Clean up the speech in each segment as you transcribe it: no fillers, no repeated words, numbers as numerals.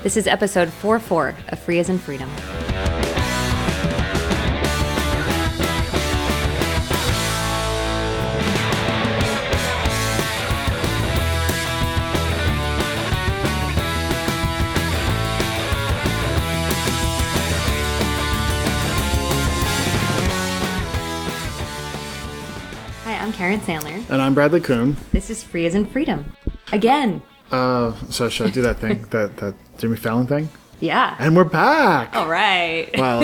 This is episode 44 of Free as in Freedom. Hi, I'm Karen Sandler. And I'm Bradley Kuhn. This is Free as in Freedom. Again. So should I do that thing, that Jimmy Fallon thing? Yeah. And we're back. All right. Well,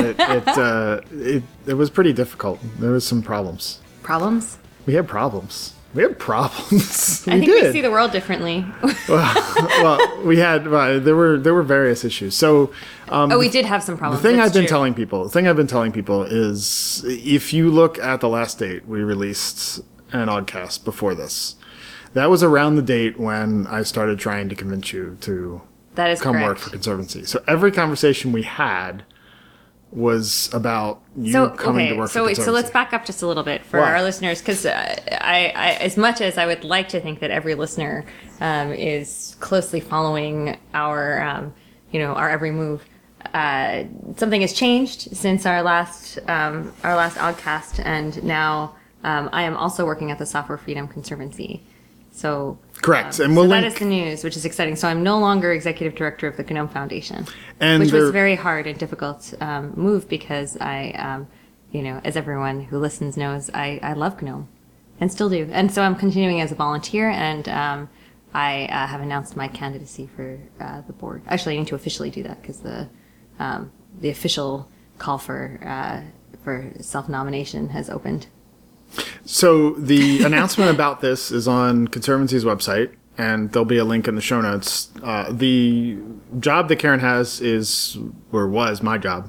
it was pretty difficult. There was some problems. Problems? We had problems. We I think we see the world differently. Well, there were various issues. So, we did have some problems. The thing I've been telling people is, if you look at the last date we released an Oddcast before this, that was around the date when I started trying to convince you to come work for Conservancy. So every conversation we had was about you coming to work for Conservancy. So let's back up just a little bit for our listeners, because I, as much as I would like to think that every listener is closely following our every move, something has changed since our last Oddcast, and now I am also working at the Software Freedom Conservancy. So correct, and that is the news, which is exciting. So I'm no longer executive director of the GNOME Foundation, which was a very hard and difficult move, because I, as everyone who listens knows, I love GNOME and still do. And so I'm continuing as a volunteer, and I have announced my candidacy for the board. Actually, I need to officially do that, because the official call for self-nomination has opened. So the announcement about this is on Conservancy's website, and there'll be a link in the show notes. The job that Karen has was my job.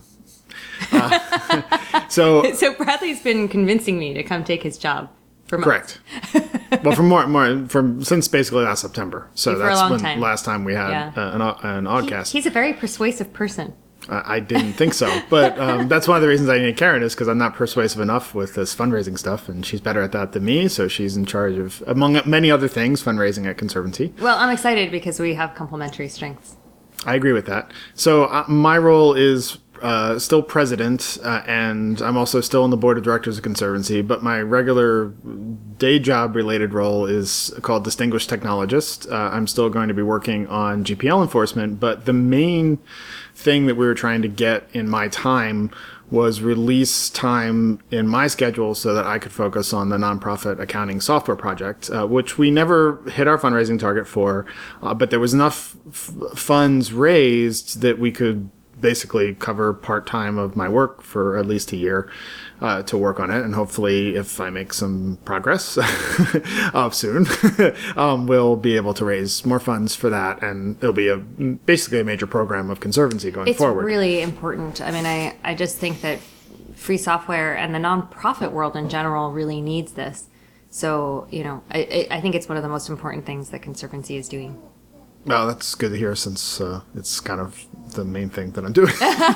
So Bradley's been convincing me to come take his job for months. Correct. Well, since basically last September. So that's when last time we had an Oddcast. He's a very persuasive person. I didn't think so, but that's one of the reasons I needed Karen, is because I'm not persuasive enough with this fundraising stuff, and she's better at that than me, so she's in charge of, among many other things, fundraising at Conservancy. Well, I'm excited because we have complementary strengths. I agree with that. So my role is still president, and I'm also still on the board of directors of Conservancy, but my regular day job related role is called Distinguished Technologist. I'm still going to be working on GPL enforcement, but the main thing that we were trying to get in my time was release time in my schedule so that I could focus on the nonprofit accounting software project, which we never hit our fundraising target for, but there was enough funds raised that we could basically cover part-time of my work for at least a year to work on it. And hopefully, if I make some progress soon, we'll be able to raise more funds for that. And it'll be basically a major program of Conservancy going forward. It's really important. I mean, I just think that free software and the nonprofit world in general really needs this. So, I think it's one of the most important things that Conservancy is doing. Well, that's good to hear, since it's kind of the main thing that I'm doing.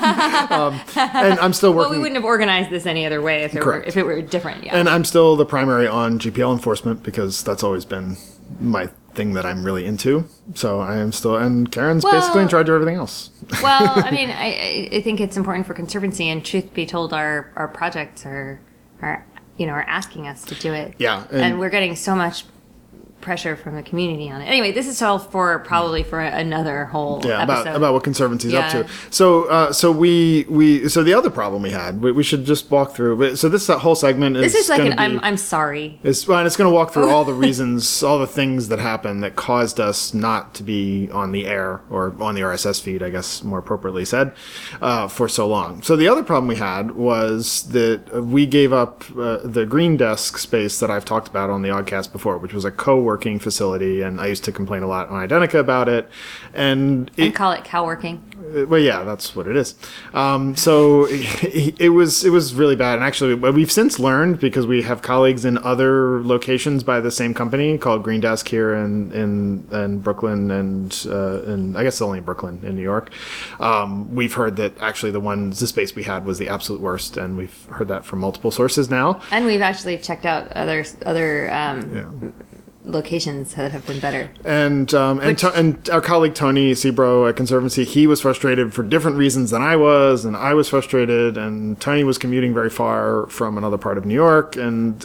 And I'm still working. Well, we wouldn't have organized this any other way if it were different. Yeah. And I'm still the primary on GPL enforcement, because that's always been my thing that I'm really into. So I am still, and Karen's basically in charge of everything else. Well, I mean, I think it's important for Conservancy, and truth be told, our projects are asking us to do it. Yeah. And we're getting so much pressure from the community on it. Anyway, this is all probably for another whole episode. about what Conservancy's up to. So so the other problem we had, we should just walk through. So this whole segment is I'm sorry. It's going to walk through all the reasons, all the things that happened that caused us not to be on the air, or on the RSS feed, I guess more appropriately said, for so long. So the other problem we had was that we gave up the Green Desk space that I've talked about on the Oddcast before, which was a co-working facility, and I used to complain a lot on Identica about it, and call it cow-working. Well, yeah, that's what it is. So it was really bad, and actually, we've since learned, because we have colleagues in other locations by the same company called Green Desk here in Brooklyn, and I guess only Brooklyn in New York. We've heard that actually the space we had was the absolute worst, and we've heard that from multiple sources now. And we've actually checked out other locations that have been better. And our colleague Tony Sebro at Conservancy, he was frustrated for different reasons than I was, and I was frustrated, and Tony was commuting very far from another part of New York, and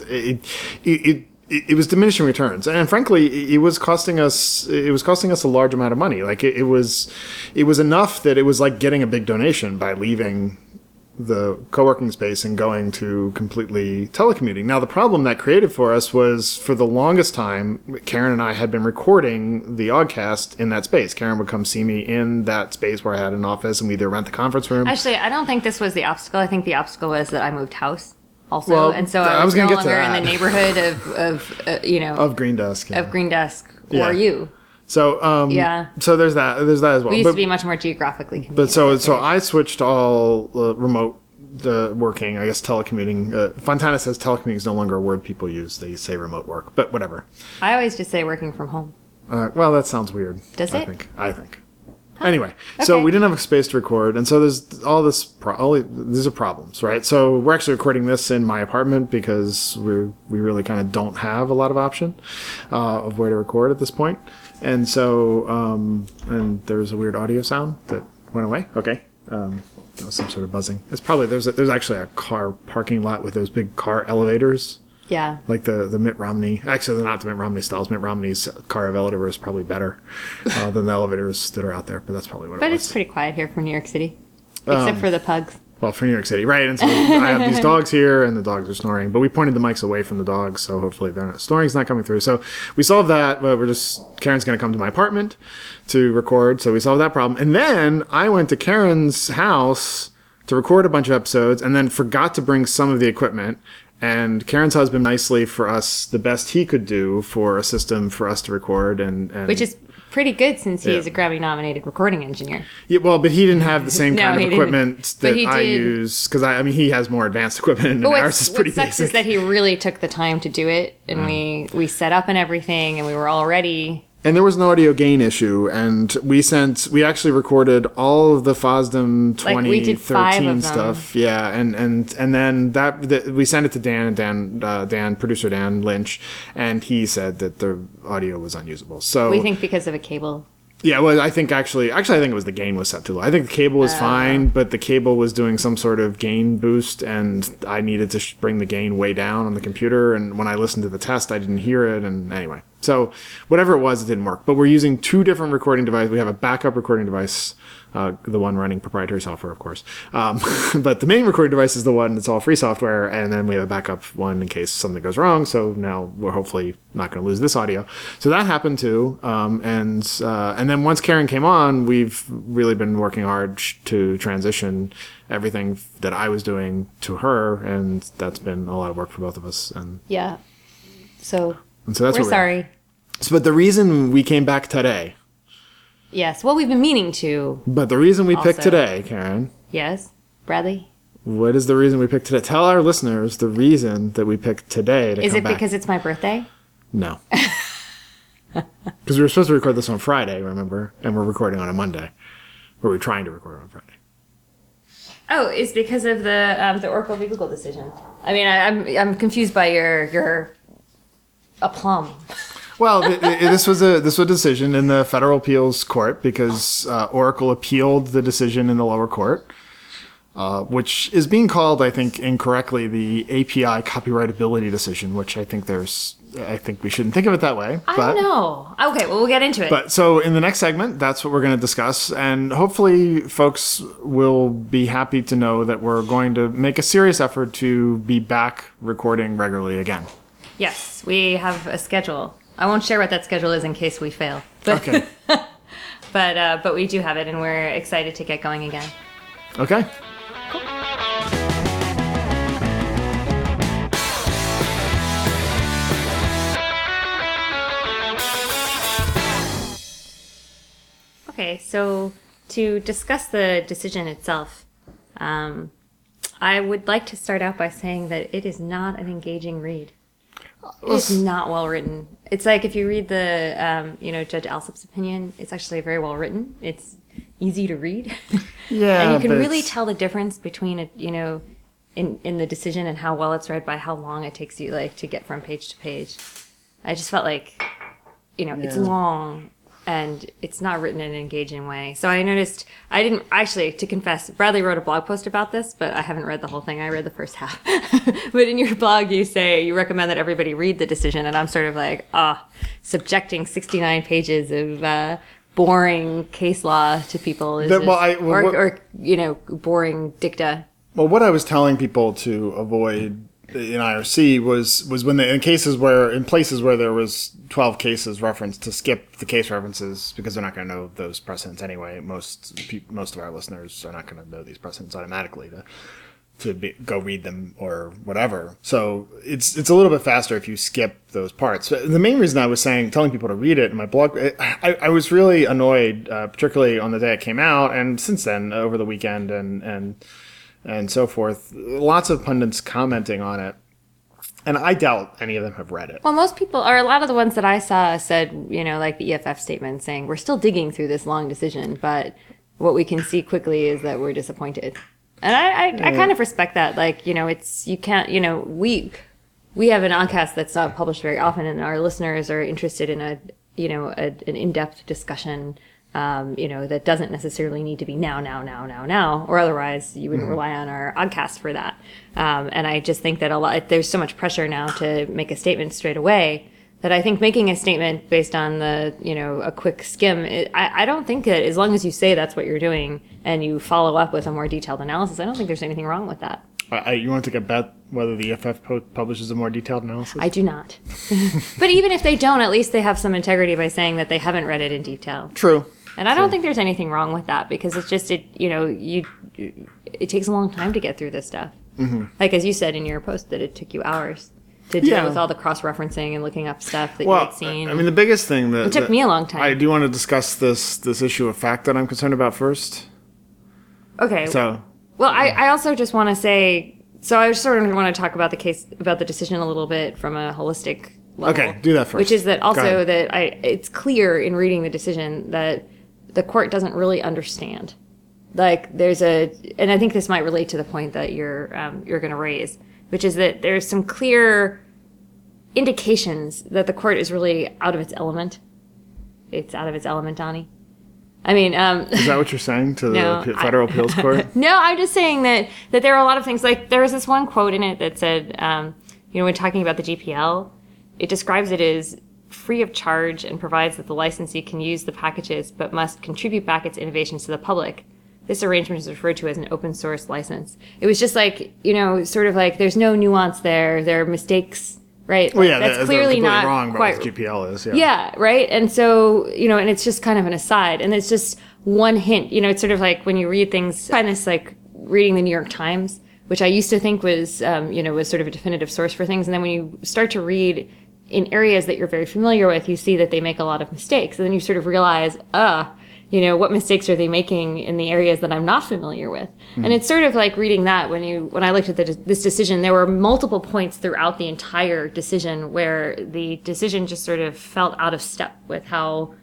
it was diminishing returns, and frankly, it was costing us a large amount of money. Like it was enough that it was like getting a big donation by leaving the co-working space and going to completely telecommuting. Now, the problem that created for us was, for the longest time, Karen and I had been recording the Oddcast in that space. Karen would come see me in that space where I had an office, and we'd either rent the conference room. Actually, I don't think this was the obstacle. I think the obstacle was that I moved house also, and so I was no longer in the neighborhood of Green Desk, of Green Desk or you. So so there's that as well. We used to be much more geographically convenient. But so I switched all remote working, I guess telecommuting. Fontana says telecommuting is no longer a word people use. They say remote work, but whatever. I always just say working from home. Well, that sounds weird. Does it? I think. Anyway, so we didn't have a space to record, and so there's all this. These are problems, right? So we're actually recording this in my apartment because we really kind of don't have a lot of option of where to record at this point, and so and there's a weird audio sound that went away. Okay, that was some sort of buzzing. It's probably there's actually a car parking lot with those big car elevators. Yeah. Like the Mitt Romney. Actually, they're not the Mitt Romney styles. Mitt Romney's car elevator is probably better than the elevators that are out there, but that's probably what it was. But it's pretty quiet here for New York City, except for the pugs. Well, for New York City, right. And so I have these dogs here, and the dogs are snoring. But we pointed the mics away from the dogs, so hopefully they're not, snoring's not coming through. So we solved that, but Karen's going to come to my apartment to record, so we solved that problem. And then I went to Karen's house to record a bunch of episodes, and then forgot to bring some of the equipment. And Karen's husband nicely for us the best he could do for a system for us to record, and which is pretty good since he's a Grammy-nominated recording engineer. Yeah, well, but he didn't have the same kind of equipment that I use, because I mean he has more advanced equipment, and ours is pretty basic. What sucks is that he really took the time to do it, and we set up and everything, and we were all ready. And there was an audio gain issue, and we actually recorded all of the FOSDEM 2013 stuff. Yeah, and then that we sent it to Dan, producer Dan Lynch, and he said that the audio was unusable. So we think because of a cable. Yeah, well, I think I think it was the gain was set too low. I think the cable was fine, but the cable was doing some sort of gain boost, and I needed to bring the gain way down on the computer. And when I listened to the test, I didn't hear it. And anyway, so whatever it was, it didn't work. But we're using two different recording devices. We have a backup recording device, the one running proprietary software, of course. But the main recording device is the one that's all free software, and then we have a backup one in case something goes wrong. So now we're hopefully not going to lose this audio. So that happened too. And then once Karen came on, we've really been working hard to transition everything that I was doing to her, and that's been a lot of work for both of us. And yeah, so that's we're sorry. But the reason we came back today. Yes, well, we've been meaning to. But the reason we picked today, Karen. Yes, Bradley. What is the reason we picked today? Tell our listeners the reason that we picked today to come back. Is it because it's my birthday? No. Because we were supposed to record this on Friday, remember? And we're recording on a Monday. Or we're trying to record on Friday. Oh, it's because of the Oracle v. Google decision. I mean, I'm confused by your aplomb. Well, this was a decision in the Federal Appeals Court because Oracle appealed the decision in the lower court, which is being called, I think, incorrectly, the API copyrightability decision, which I think we shouldn't think of it that way. I don't know. Okay, well, we'll get into it. But so in the next segment, that's what we're going to discuss. And hopefully folks will be happy to know that we're going to make a serious effort to be back recording regularly again. Yes, we have a schedule. I won't share what that schedule is in case we fail. But, okay. but we do have it, and we're excited to get going again. Okay. Cool. Okay, so to discuss the decision itself, I would like to start out by saying that it is not an engaging read. It's not well written. It's like if you read the, Judge Alsop's opinion, it's actually very well written. It's easy to read. Yeah, and you can really tell the difference between it, in the decision and how well it's read by how long it takes you to get from page to page. I just felt like it's long and it's not written in an engaging way. So I noticed, I didn't, actually, to confess, Bradley wrote a blog post about this, but I haven't read the whole thing. I read the first half. But in your blog, you recommend that everybody read the decision. And I'm sort of like, subjecting 69 pages of boring case law to people is boring dicta. Well, what I was telling people to avoid in IRC was when in places where there was 12 cases referenced, to skip the case references, because they're not going to know those precedents anyway. Most of our listeners are not going to know these precedents automatically go read them or whatever. So it's a little bit faster if you skip those parts. The main reason I was telling people to read it in my blog, I was really annoyed, particularly on the day it came out, and since then over the weekend and so forth, lots of pundits commenting on it. And I doubt any of them have read it. Well, most people, or a lot of the ones that I saw said, like the EFF statement saying, we're still digging through this long decision, but what we can see quickly is that we're disappointed. And I kind of respect that. Like, you can't, we have an podcast that's not published very often, and our listeners are interested in an in-depth discussion that doesn't necessarily need to be now, or otherwise you wouldn't rely on our podcast for that. And I just think that there's so much pressure now to make a statement straight away that I think making a statement based on a quick skim, I don't think that as long as you say that's what you're doing and you follow up with a more detailed analysis, I don't think there's anything wrong with that. You want to take a bet whether the EFF publishes a more detailed analysis? I do not. But even if they don't, at least they have some integrity by saying that they haven't read it in detail. True. And I don't think there's anything wrong with that, because it's just, it takes a long time to get through this stuff. Mm-hmm. Like, as you said in your post, that it took you hours to deal with all the cross-referencing and looking up stuff that you had seen. I mean, the biggest thing that... It took me a long time. I do want to discuss this issue of fact that I'm concerned about first. Okay. So... Well, I also just want to say... So I sort of want to talk about the decision a little bit from a holistic level. Okay, do that first. Which is that also that it's clear in reading the decision that the court doesn't really understand. Like, and I think this might relate to the point that you're going to raise, which is that there's some clear indications that the court is really out of its element. It's out of its element, Donnie. I mean, is that what you're saying to the Federal Appeals Court? No, I'm just saying that there are a lot of things. Like, there was this one quote in it that said, when talking about the GPL, it describes it as free of charge and provides that the licensee can use the packages but must contribute back its innovations to the public. This arrangement is referred to as an open source license. It was just like, sort of like there's no nuance there. There are mistakes, right? Well, yeah, that's clearly not wrong quite about what GPL is. Yeah. Yeah, right. And so, and it's just kind of an aside, and it's just one hint. It's sort of like when you read things. I find this like reading the New York Times, which I used to think was, was sort of a definitive source for things, and then when you start to read in areas that you're very familiar with, you see that they make a lot of mistakes, and then you sort of realize, what mistakes are they making in the areas that I'm not familiar with? Mm-hmm. And it's sort of like reading that when I looked at this decision, there were multiple points throughout the entire decision where the decision just sort of felt out of step with how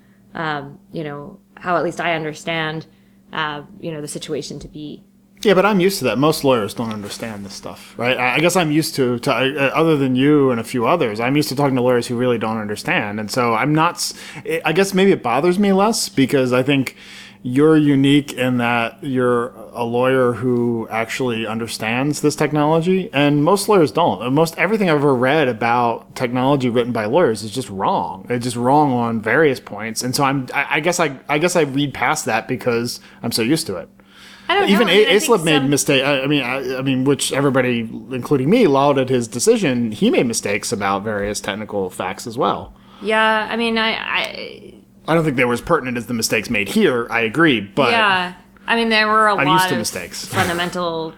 at least I understand, the situation to be. Yeah, but I'm used to that. Most lawyers don't understand this stuff, right? I guess I'm used to other than you and a few others, I'm used to talking to lawyers who really don't understand. And so I'm not, I guess maybe it bothers me less because I think you're unique in that you're a lawyer who actually understands this technology, and most lawyers don't. Most everything I've ever read about technology written by lawyers is just wrong. It's just wrong on various points. And so I guess I read past that because I'm so used to it. Even Aislip made mistakes. I mean, which everybody, including me, lauded his decision. He made mistakes about various technical facts as well. Yeah, I mean, I don't think they were as pertinent as the mistakes made here. I agree, but yeah, I mean, there were I'm lot used to of mistakes. Fundamental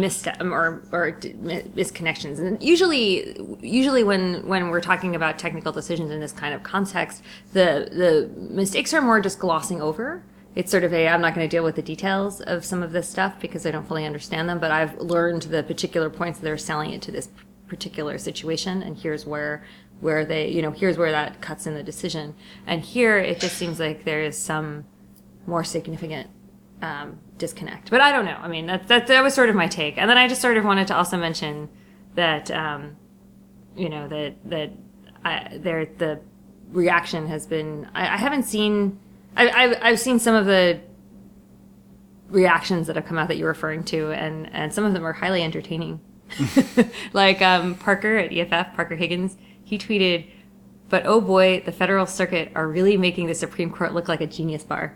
misconnections, and usually when we're talking about technical decisions in this kind of context, the mistakes are more just glossing over. It's sort of I'm not going to deal with the details of some of this stuff because I don't fully understand them, but I've learned the particular points that are selling it to this particular situation, and here's where they, here's where that cuts in the decision. And here it just seems like there is some more significant disconnect. But I don't know. I mean, that was sort of my take. And then I just sort of wanted to also mention that, reaction has been. I haven't seen. I've seen some of the reactions that have come out that you're referring to, and some of them are highly entertaining. Like Parker at EFF, Parker Higgins, he tweeted, "But oh boy, the Federal Circuit are really making the Supreme Court look like a genius bar."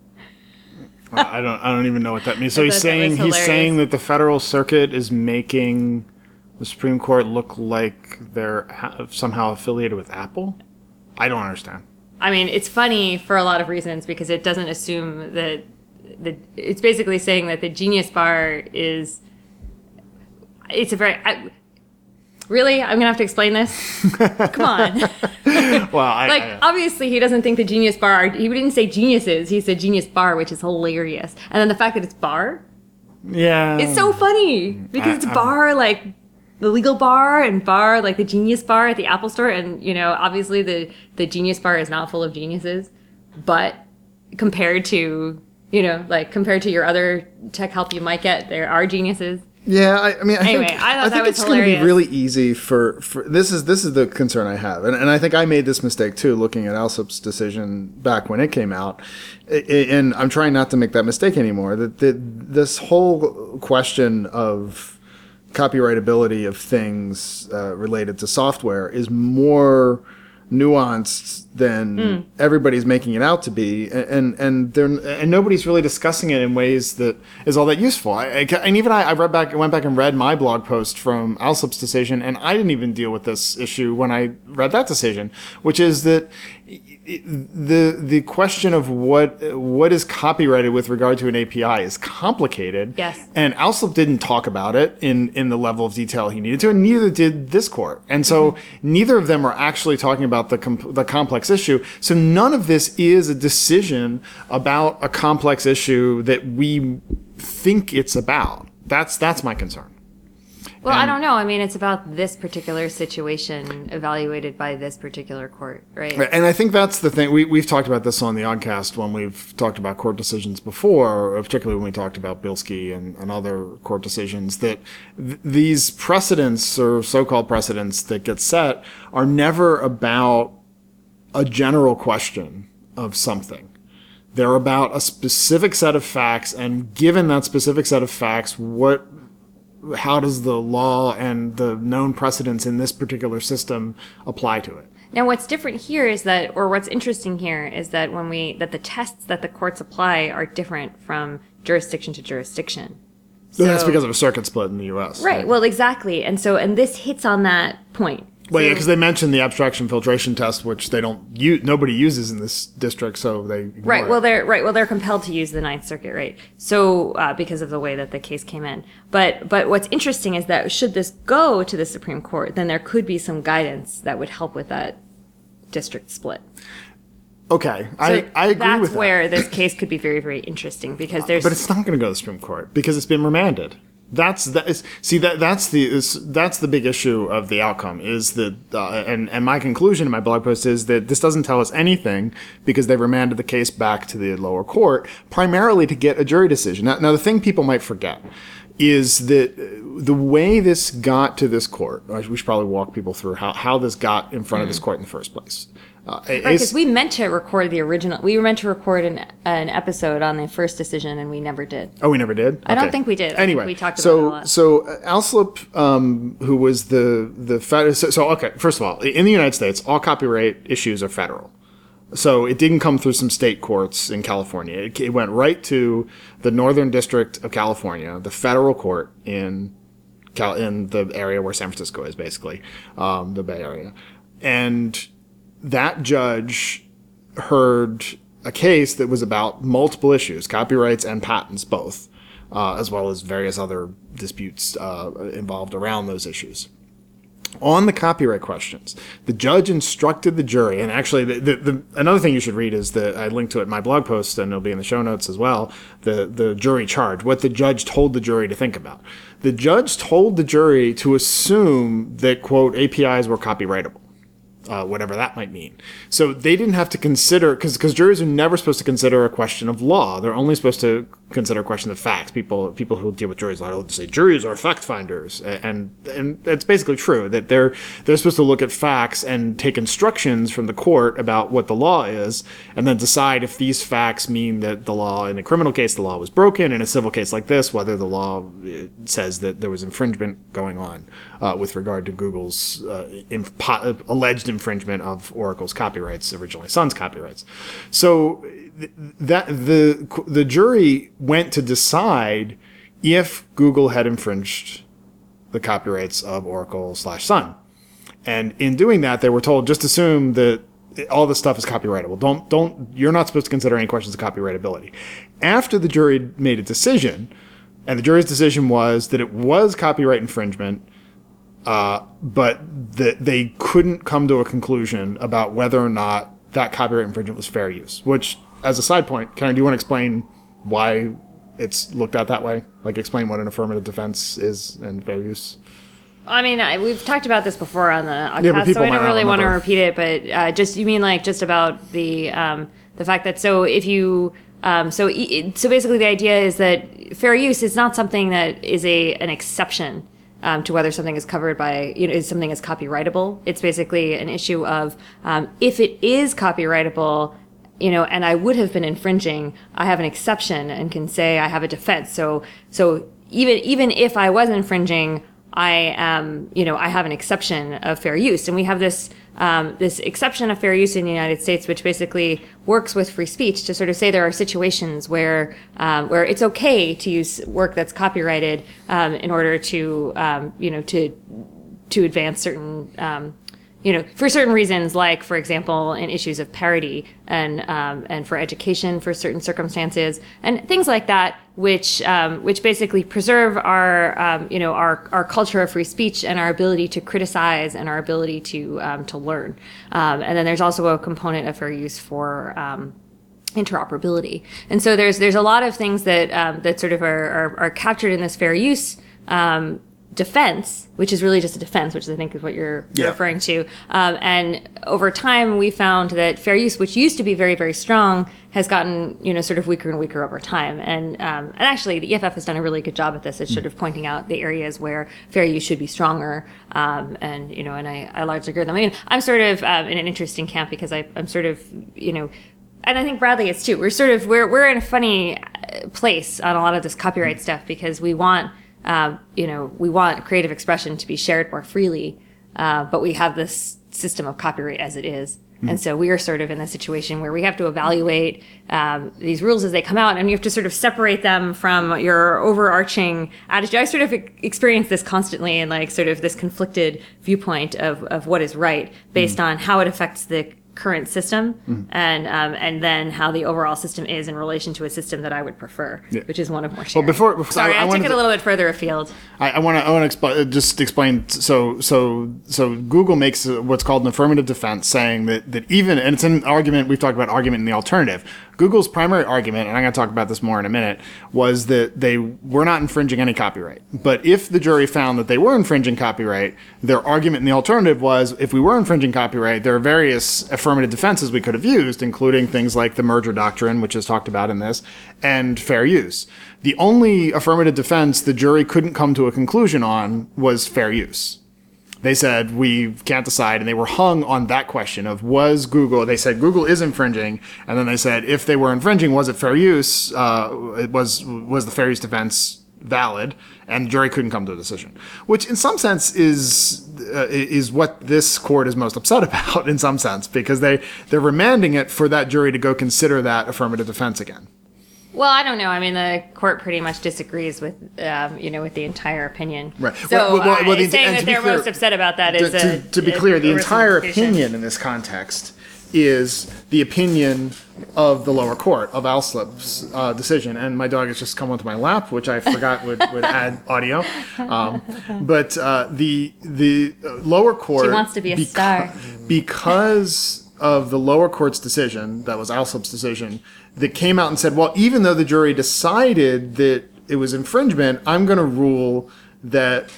I don't even know what that means. So he's saying that the Federal Circuit is making the Supreme Court look like they're somehow affiliated with Apple? I don't understand. I mean, it's funny for a lot of reasons because it doesn't assume that it's basically saying that the genius bar is. It's a very. Really? I'm going to have to explain this? Come on. Well, obviously, he doesn't think the genius bar. He didn't say geniuses. He said genius bar, which is hilarious. And then the fact that it's bar. Yeah. It's so funny because it's bar, like the legal bar, and bar, like the genius bar at the Apple Store. And, obviously the genius bar is not full of geniuses. But compared to, compared to your other tech help you might get, there are geniuses. Yeah, I think it's going to be really easy for this is the concern I have, and I think I made this mistake too, looking at Alsop's decision back when it came out, and I'm trying not to make that mistake anymore. That this whole question of copyrightability of things related to software is more nuanced than everybody's making it out to be, and nobody's really discussing it in ways that is all that useful. I went back and read my blog post from Alsop's decision, and I didn't even deal with this issue when I read that decision, which is that the question of what is copyrighted with regard to an API is complicated. Yes. And Alsop didn't talk about it in the level of detail he needed to, and neither did this court. And so neither of them are actually talking about the complex issue. So none of this is a decision about a complex issue that we think it's about. That's my concern. Well, I don't know. I mean, it's about this particular situation evaluated by this particular court, right? And I think that's the thing. We've talked about this on the Oddcast when we've talked about court decisions before, particularly when we talked about Bilski and other court decisions, that these precedents or so-called precedents that get set are never about a general question of something. They're about a specific set of facts, and given that specific set of facts, how does the law and the known precedents in this particular system apply to it? Now, what's different here is that, or what's interesting here is that that the tests that the courts apply are different from jurisdiction to jurisdiction. So that's because of a circuit split in the U.S. Right. Well, exactly. And this hits on that point. Well, yeah, because they mentioned the abstraction filtration test, which nobody uses in this district, so they ignore it. Well, they're compelled to use the Ninth Circuit, right? So because of the way that the case came in. But what's interesting is that should this go to the Supreme Court, then there could be some guidance that would help with that district split. Okay, so I agree with that. That's where this case could be very, very interesting because but it's not going to go to the Supreme Court because it's been remanded. That's the big issue of the outcome is that, and my conclusion in my blog post is that this doesn't tell us anything because they remanded the case back to the lower court primarily to get a jury decision. Now the thing people might forget is that the way this got to this court, we should probably walk people through how this got in front of this court in the first place. Right, because we meant to record the original. We were meant to record an episode on the first decision, and we never did. Oh, we never did? I don't think we did. Anyway, we talked about it a lot. So Alsop, who was okay, first of all, in the United States, all copyright issues are federal. So it didn't come through some state courts in California. It went right to the Northern District of California, the federal court in the area where San Francisco is, basically, the Bay Area. And that judge heard a case that was about multiple issues, copyrights and patents both, as well as various other disputes involved around those issues. On the copyright questions, the judge instructed the jury, and actually another thing you should read is that I linked to it in my blog post, and it'll be in the show notes as well, the jury charge, what the judge told the jury to think about. The judge told the jury to assume that, quote, APIs were copyrightable. whatever that might mean. So they didn't have to consider, because juries are never supposed to consider a question of law. They're only supposed to consider a question of facts. People who deal with juries will say juries are fact finders, and that's basically true. That they're supposed to look at facts and take instructions from the court about what the law is, and then decide if these facts mean that the law, in a criminal case, the law was broken. In a civil case like this, whether the law says that there was infringement going on with regard to Google's alleged infringement of Oracle's copyrights, originally Sun's copyrights. So that the jury went to decide if Google had infringed the copyrights of Oracle/Sun. And in doing that, they were told, just assume that all this stuff is copyrightable. You're not supposed to consider any questions of copyrightability. After the jury made a decision, and the jury's decision was that it was copyright infringement, but that they couldn't come to a conclusion about whether or not that copyright infringement was fair use. Which, as a side point, do you want to explain why it's looked at that way? Like, explain what an affirmative defense is and fair use? I mean, we've talked about this before on the podcast, so I don't really want to repeat it. But just you mean like just about the fact that so basically the idea is that fair use is not something that is an exception to whether something is covered by, is something is copyrightable. It's basically an issue of if it is copyrightable, and I would have been infringing, I have an exception and can say I have a defense. So even if I was infringing, I have an exception of fair use, and we have this exception of fair use in the United States, which basically works with free speech to sort of say there are situations where it's okay to use work that's copyrighted in order to advance certain for certain reasons, like, for example, in issues of parity and for education for certain circumstances and things like that, which basically preserve our culture of free speech and our ability to criticize and our ability to learn. And then there's also a component of fair use for interoperability. And so there's a lot of things that sort of are captured in this fair use defense, which is really just a defense, which I think is what you're referring to. And over time, we found that fair use, which used to be very, very strong, has gotten, sort of weaker and weaker over time. And actually, the EFF has done a really good job at this. It's sort of pointing out the areas where fair use should be stronger. And I largely agree with them. I mean, I'm sort of in an interesting camp because I'm sort of, and I think Bradley is too. We're in a funny place on a lot of this copyright stuff because we want creative expression to be shared more freely, but we have this system of copyright as it is. And so we are sort of in a situation where we have to evaluate these rules as they come out, and you have to sort of separate them from your overarching attitude. I sort of experience this constantly in like sort of this conflicted viewpoint of what is right based on how it affects the current system and then how the overall system is in relation to a system that I would prefer, which is one of more sharing. Well, before sorry, I took it a little bit further afield. I want to explain. So Google makes what's called an affirmative defense, saying that even, and it's an argument, we've talked about argument in the alternative. Google's primary argument, and I'm going to talk about this more in a minute, was that they were not infringing any copyright. But if the jury found that they were infringing copyright, their argument in the alternative was, if we were infringing copyright, there are various affirmative defenses we could have used, including things like the merger doctrine, which is talked about in this, and fair use. The only affirmative defense the jury couldn't come to a conclusion on was fair use. They said, we can't decide, and they were hung on that question of they said Google is infringing, and then they said, if they were infringing, was it fair use? Was the fair use defense valid? And the jury couldn't come to a decision, which in some sense is what this court is most upset about, in some sense, because they're remanding it for that jury to go consider that affirmative defense again. Well, I don't know. I mean, the court pretty much disagrees with, with the entire opinion. Right. So saying that they're most upset about that is to be clear, the entire opinion in this context is the opinion of the lower court, of Alslip's decision. And my dog has just come onto my lap, which I forgot would add audio. But the lower court... She wants to be a star. Because of the lower court's decision, that was Alslip's decision, that came out and said, well, even though the jury decided that it was infringement, I'm going to rule that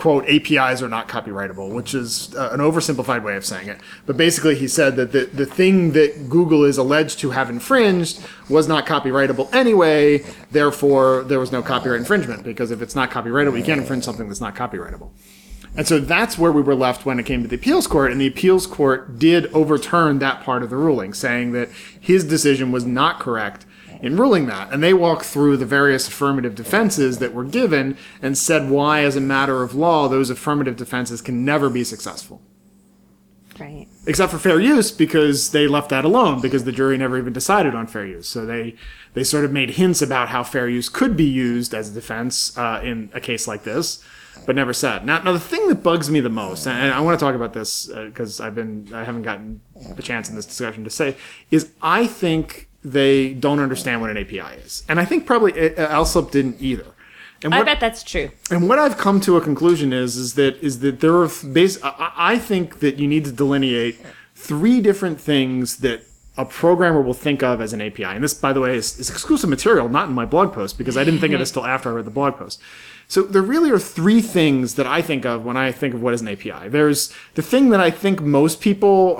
quote, APIs are not copyrightable, which is an oversimplified way of saying it. But basically he said that the thing that Google is alleged to have infringed was not copyrightable anyway, therefore there was no copyright infringement, because if it's not copyrightable, you can't infringe something that's not copyrightable. And so that's where we were left when it came to the appeals court, and the appeals court did overturn that part of the ruling, saying that his decision was not correct in ruling that. And they walked through the various affirmative defenses that were given and said why, as a matter of law, those affirmative defenses can never be successful. Right. Except for fair use, because they left that alone, because the jury never even decided on fair use. So they sort of made hints about how fair use could be used as a defense in a case like this, but never said. Now the thing that bugs me the most, and I want to talk about this because I haven't gotten the chance in this discussion to say, is I think they don't understand what an API is, and I think probably Alsop didn't either. And I bet that's true. And what I've come to a conclusion is that there are I think that you need to delineate three different things that a programmer will think of as an API. And this, by the way, is exclusive material, not in my blog post, because I didn't think of this till after I read the blog post. So there really are three things that I think of when I think of what is an API. There's the thing that I think most people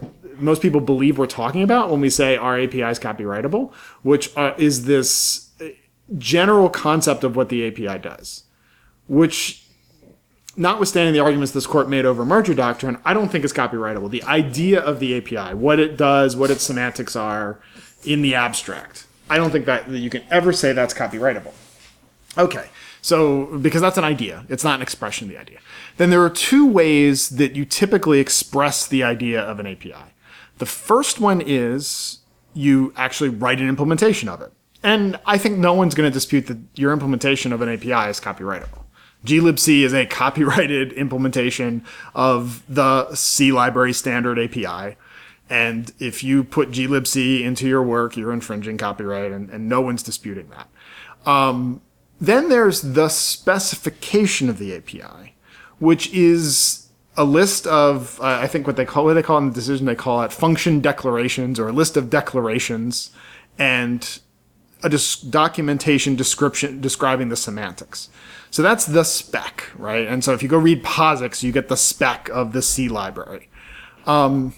believe we're talking about when we say our API is copyrightable, which is this general concept of what the API does, which, notwithstanding the arguments this court made over merger doctrine, I don't think is copyrightable. The idea of the API, what it does, what its semantics are in the abstract, I don't think that you can ever say that's copyrightable. Okay, so because that's an idea, it's not an expression of the idea. Then there are two ways that you typically express the idea of an API. The first one is you actually write an implementation of it. And I think no one's going to dispute that your implementation of an API is copyrightable. glibc is a copyrighted implementation of the C library standard API. And if you put glibc into your work, you're infringing copyright, and no one's disputing that. Then there's the specification of the API, which is a list of, I think what they call in the decision, they call it function declarations, or a list of declarations, and a documentation description describing the semantics. So that's the spec, right? And so if you go read POSIX, you get the spec of the C library. And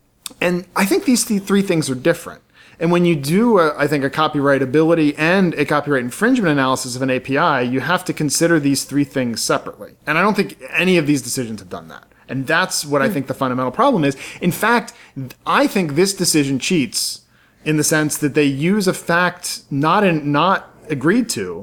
I think these three things are different. And when you do, I think, a copyrightability and a copyright infringement analysis of an API, you have to consider these three things separately. And I don't think any of these decisions have done that. And that's what I think the fundamental problem is. In fact, I think this decision cheats in the sense that they use a fact not agreed to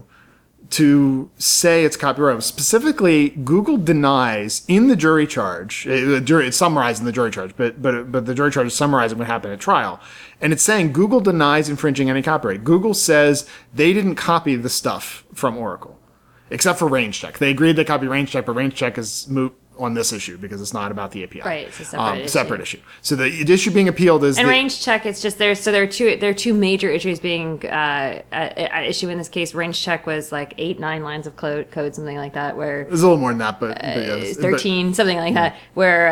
say it's copyrightable. Specifically, Google denies in the jury charge. It's summarized in the jury charge, but the jury charge is summarizing what happened at trial, and it's saying Google denies infringing any copyright. Google says they didn't copy the stuff from Oracle, except for RangeCheck. They agreed they copied RangeCheck, but RangeCheck is moot on this issue because it's not about the API. Right, it's a separate issue. So the issue being appealed is RangeCheck. It's just there. So there are two major issues being at issue in this case. RangeCheck was like 8-9 lines of code, something like that. Where there's a little more than that, but 13, something like that. Where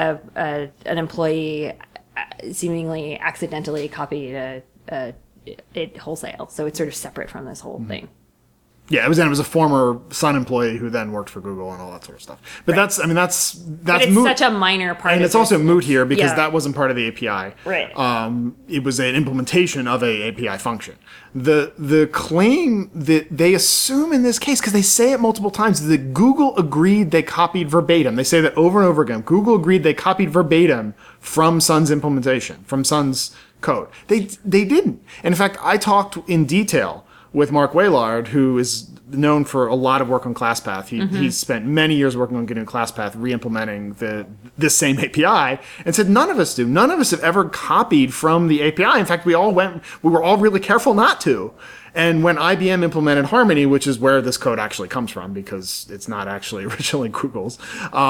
an employee seemingly accidentally copied it wholesale. So it's sort of separate from this whole thing. Yeah, it was a former Sun employee who then worked for Google and all that sort of stuff. But that's but it's moot. Such a minor part. And it's also moot here because that wasn't part of the API. Right. It was an implementation of a API function. The claim that they assume in this case, because they say it multiple times, that Google agreed they copied verbatim. They say that over and over again. Google agreed they copied verbatim from Sun's implementation, from Sun's code. They didn't. And in fact, I talked in detail with Mark Wailard, who is known for a lot of work on ClassPath. He's spent many years working on getting ClassPath re-implementing this same API, and said none of us do. None of us have ever copied from the API. In fact, we were all really careful not to. And when IBM implemented Harmony, which is where this code actually comes from, because it's not actually originally Google's,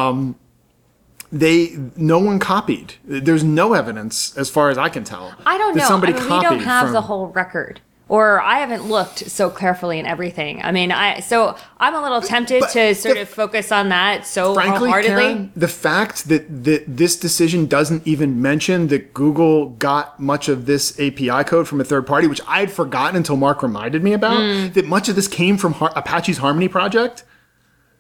no one copied. There's no evidence, as far as I can tell. I don't know. Somebody we copied don't have the whole record. Or I haven't looked so carefully in everything. I mean, so I'm a little tempted to sort of focus on that frankly, wholeheartedly. Karen, the fact that this decision doesn't even mention that Google got much of this API code from a third party, which I had forgotten until Mark reminded me about, that much of this came from Apache's Harmony project,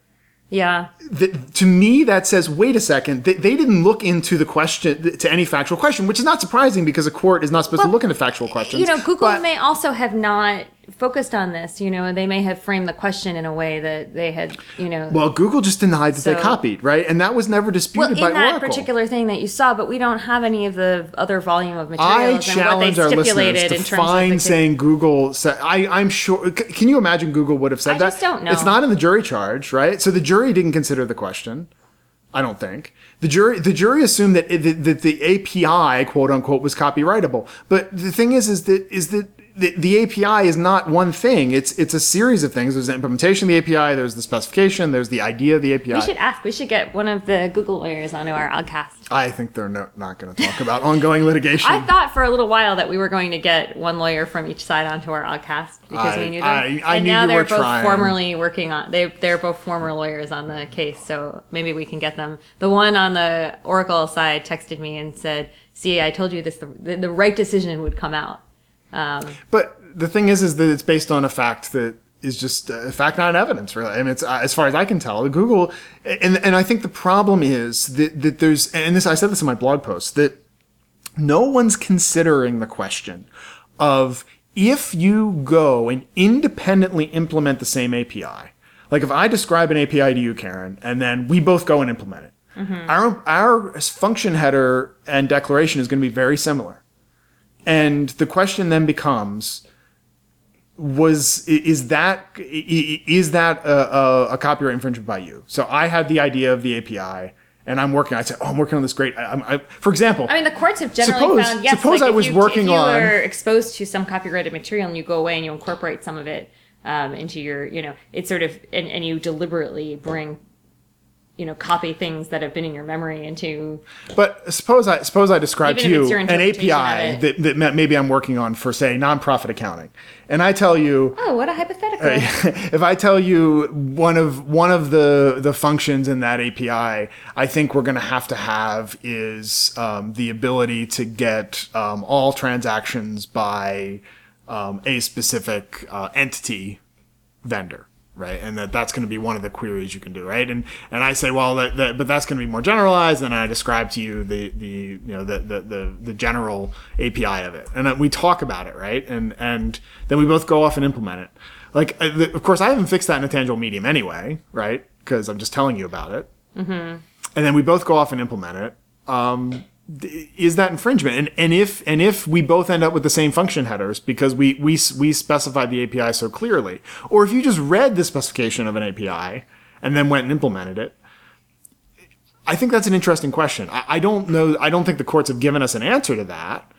Yeah. To me, that says, wait a second, they didn't look into the question, to any factual question, which is not surprising because a court is not supposed to look into factual questions. Google may also have not focused on this. They may have framed the question in a way that they had, Well, Google just denied that they copied, right? And that was never disputed by Oracle. In that particular thing that you saw, but we don't have any of the other volume of materials I and what they challenge our listeners stipulated to in terms find of saying Google said. I'm sure. Can you imagine Google would have said that? I just don't know. It's not in the jury charge, right? So the jury didn't consider the question. I don't think the jury assumed that the API, quote unquote, was copyrightable. But the thing is that the API is not one thing. It's a series of things. There's the implementation of the API. There's the specification. There's the idea of the API. We should get one of the Google lawyers onto our podcast. I think they're not going to talk about ongoing litigation. I thought for a little while that we were going to get one lawyer from each side onto our podcast because we knew them. I and knew now you they're were both trying. formerly working on. They're both former lawyers on the case, so maybe we can get them. The one on the Oracle side texted me and said, "See, I told you this. The right decision would come out." But the thing is that it's based on a fact that is just a fact, not an evidence, really. I mean, it's as far as I can tell, Google, and I think the problem is that there's, and this I said this in my blog post, that no one's considering the question of if you go and independently implement the same API. Like if I describe an API to you, Karen, and then we both go and implement it, our function header and declaration is going to be very similar. And the question then becomes, is that a copyright infringement by you? So I had the idea of the API, and I'm working on this great. For example, I mean, the courts have generally found yes. Suppose I was working if you on. are exposed to some copyrighted material and you go away and you incorporate some of it into your, it's sort of, and you deliberately bring. Copy things that have been in your memory into. But suppose I describe to you an API that maybe I'm working on for, say, nonprofit accounting, and I tell you, oh, what a hypothetical! If I tell you one of the functions in that API, I think we're going to have is the ability to get all transactions by a specific entity vendor. Right, and that's going to be one of the queries you can do, right? And I say, well, but that's going to be more generalized, and I describe to you the general API of it, and then we talk about it, right? And then we both go off and implement it. Like, of course, I haven't fixed that in a tangible medium anyway, right? Because I'm just telling you about it. Mm-hmm. And then we both go off and implement it. Is that infringement? And if we both end up with the same function headers because we specified the API so clearly, or if you just read the specification of an API and then went and implemented it, I think that's an interesting question. I don't know. I don't think the courts have given us an answer to that.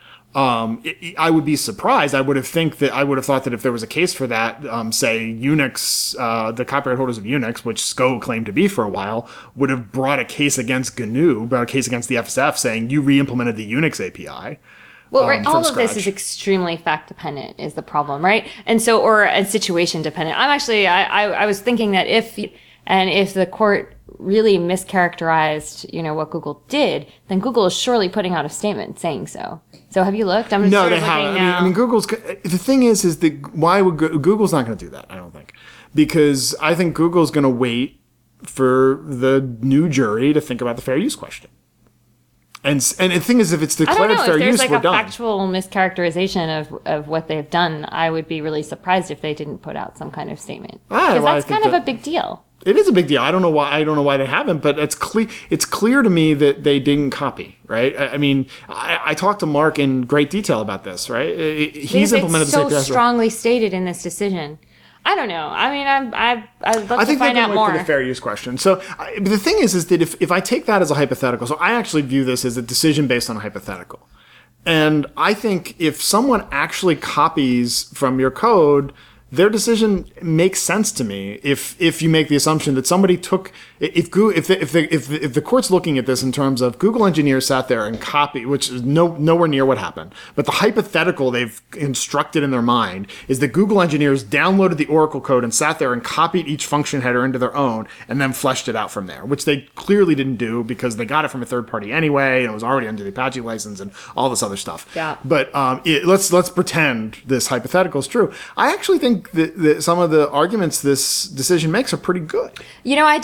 I would be surprised. I would have thought that if there was a case for that, say Unix, the copyright holders of Unix, which SCO claimed to be for a while, would have brought a case against GNU, brought a case against the FSF saying you re-implemented the Unix API. Well, right. All of this is extremely fact dependent is the problem, right? And so, or situation dependent. I was thinking that if the court really mischaracterized, what Google did, then Google is surely putting out a statement saying so. So have you looked? No, they haven't. I mean, Google's. The thing is that why would Google's not going to do that? I don't think, because I think Google's going to wait for the new jury to think about the fair use question. And the thing is, if it's declared fair use, we're done. If there's a factual mischaracterization of what they've done, I would be really surprised if they didn't put out some kind of statement. Because that's kind of a big deal. It is a big deal. I don't know why they haven't, but it's clear to me that they didn't copy, right? I mean, I talked to Mark in great detail about this, right? He's implemented the so strongly stated in this decision. I don't know. I mean, I'd love to find out more. For the fair use question. So the thing is that if I take that as a hypothetical, so I actually view this as a decision based on a hypothetical. And I think if someone actually copies from your code, their decision makes sense to me if you make the assumption that somebody took if the court's looking at this in terms of Google engineers sat there and copied, which is nowhere near what happened, but the hypothetical they've constructed in their mind is that Google engineers downloaded the Oracle code and sat there and copied each function header into their own and then fleshed it out from there, which they clearly didn't do because they got it from a third party anyway and it was already under the Apache license and all this other stuff. Yeah. But let's pretend this hypothetical is true. I actually think that some of the arguments this decision makes are pretty good. I actually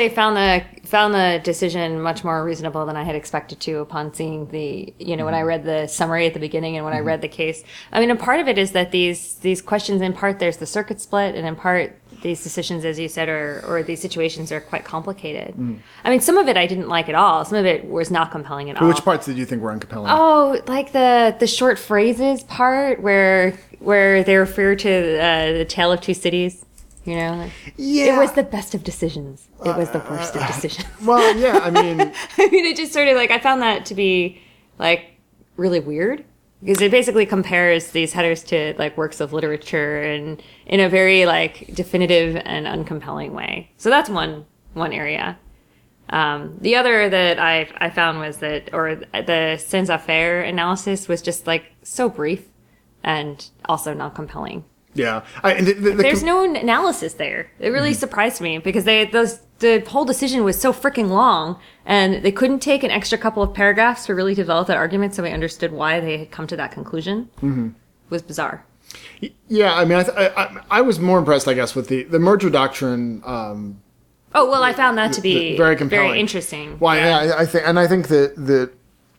actually found the decision much more reasonable than I had expected to upon seeing when I read the summary at the beginning and when I read the case. I mean, a part of it is that these questions, in part, there's the circuit split, and in part, these decisions, as you said, or these situations are quite complicated. I mean, some of it I didn't like at all. Some of it was not compelling at all. Which parts did you think were uncompelling? Oh, like the short phrases part where they refer to the Tale of Two Cities. Like, it was the best of decisions. It was the worst of decisions. Well, yeah, I mean... I mean, it just sort of I found that to be really weird. Because it basically compares these headers to works of literature and in a very definitive and uncompelling way. So that's one area. The other that I found was the sans affaire analysis was just so brief and also not compelling. Yeah, there's no analysis there. It really surprised me because the whole decision was so freaking long, and they couldn't take an extra couple of paragraphs to really develop that argument, so we understood why they had come to that conclusion. It was bizarre. Yeah, I mean, I was more impressed, I guess, with the merger doctrine. I found that to be very compelling, very interesting. Well, yeah, I think that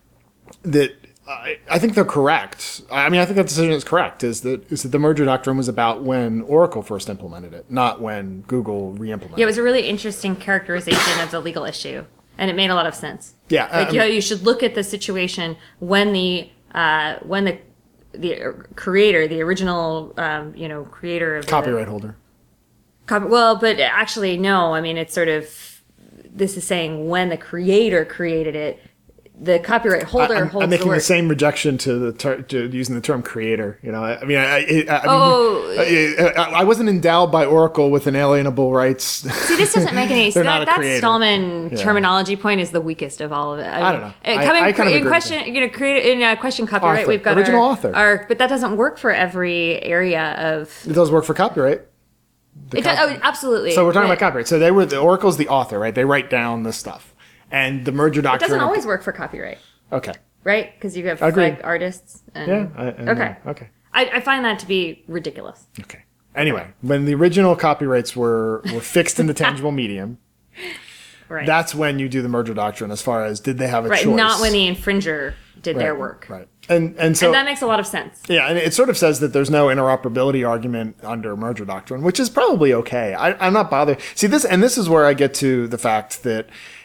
I think they're correct. I mean, I think that decision is correct. Is that the merger doctrine was about when Oracle first implemented it, not when Google re-implemented it. Yeah, it was a really interesting characterization of the legal issue, and it made a lot of sense. Yeah, you should look at the situation when the creator, the original creator of copyright holder. But actually, no. I mean, it's sort of this is saying when the creator created it. The copyright holder holds I'm making the same rejection to using the term creator. I mean, I wasn't endowed by Oracle with inalienable rights. See, this doesn't make any sense. That Stallman terminology point is the weakest of all of it. I don't know. I kind of in question copyright. Author. We've got original author. But that doesn't work for every area of. It does work for copyright. Absolutely. So we're talking about copyright. So Oracle's the author, right? They write down this stuff. And the merger doctrine... It doesn't always work for copyright. Okay. Right? Because you have artists. And, Okay. I find that to be ridiculous. Okay. Anyway, when the original copyrights were fixed in the tangible medium, that's when you do the merger doctrine as far as did they have a choice. Not when the infringer did their work. Right. And so that makes a lot of sense. Yeah, and it sort of says that there's no interoperability argument under merger doctrine, which is probably okay. I'm not bothered. See, this is where I get to the fact that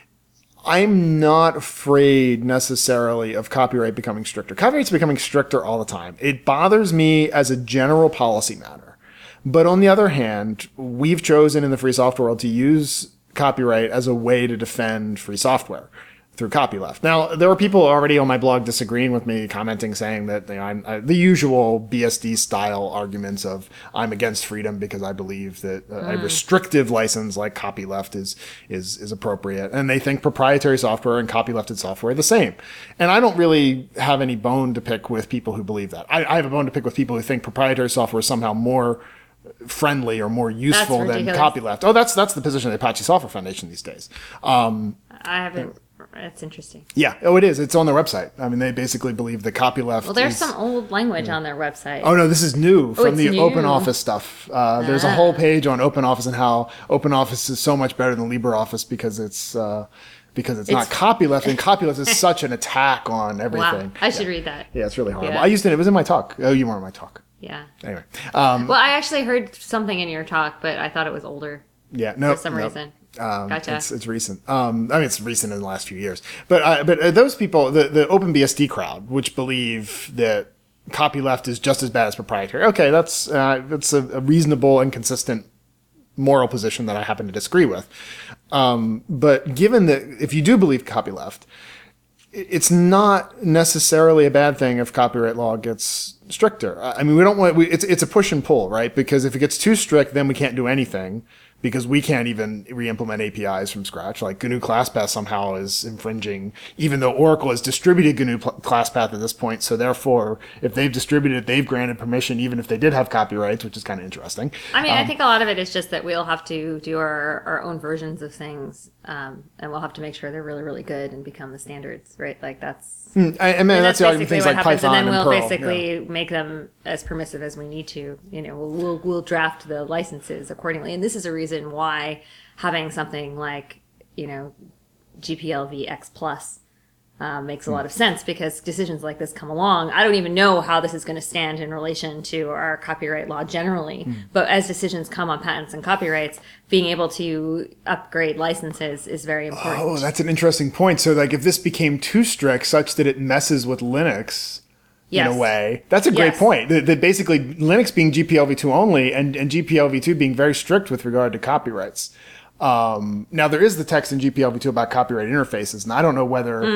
I'm not afraid necessarily of copyright becoming stricter. Copyright's becoming stricter all the time. It bothers me as a general policy matter. But on the other hand, we've chosen in the free software world to use copyright as a way to defend free software through copyleft. Now, there were people already on my blog disagreeing with me, commenting, saying that I'm the usual BSD style arguments of I'm against freedom because I believe that a restrictive license like copyleft is appropriate, and they think proprietary software and copylefted software are the same. And I don't really have any bone to pick with people who believe that. I have a bone to pick with people who think proprietary software is somehow more friendly or more useful than copyleft. Oh, that's the position of the Apache Software Foundation these days. I haven't. That's interesting. Yeah. Oh, it is. It's on their website. I mean, they basically believe the copyleft. Well, there's some old language on their website. Oh no, this is new from the OpenOffice stuff. There's a whole page on OpenOffice and how OpenOffice is so much better than LibreOffice because it's not copyleft, and copyleft is such an attack on everything. Wow. I should read that. Yeah, it's really horrible. I used it was in my talk. Oh, you weren't in my talk. Yeah. Anyway. Well, I actually heard something in your talk, but I thought it was older. Yeah. No. For some reason. Gotcha. It's recent. I mean, it's recent in the last few years. But those people, the OpenBSD crowd, which believe that copyleft is just as bad as proprietary. Okay, that's a reasonable and consistent moral position that I happen to disagree with. But given that if you do believe copyleft, it's not necessarily a bad thing if copyright law gets stricter. I mean, we don't want it's a push and pull, right? Because if it gets too strict, then we can't do anything. Because we can't even re-implement APIs from scratch. Like GNU ClassPath somehow is infringing, even though Oracle has distributed GNU ClassPath at this point. So therefore, if they've distributed it, they've granted permission, even if they did have copyrights, which is kind of interesting. I mean, I think a lot of it is just that we'll have to do our own versions of things, and we'll have to make sure they're really, really good and become the standards, right? Like that's... I mean, that's the argument, things like Python and then Perl. we'll basically make them as permissive as we need to. We'll draft the licenses accordingly. And this is a reason why having something like GPLV X plus makes a lot of sense, because decisions like this come along. I don't even know how this is going to stand in relation to our copyright law generally, but as decisions come on patents and copyrights, being able to upgrade licenses is very important. Oh, that's an interesting point. So like if this became too strict such that it messes with Linux in a way, that's a great point. That basically Linux being GPLv2 only and GPLv2 being very strict with regard to copyrights. Now there is the text in GPLv2 about copyright interfaces, and I don't know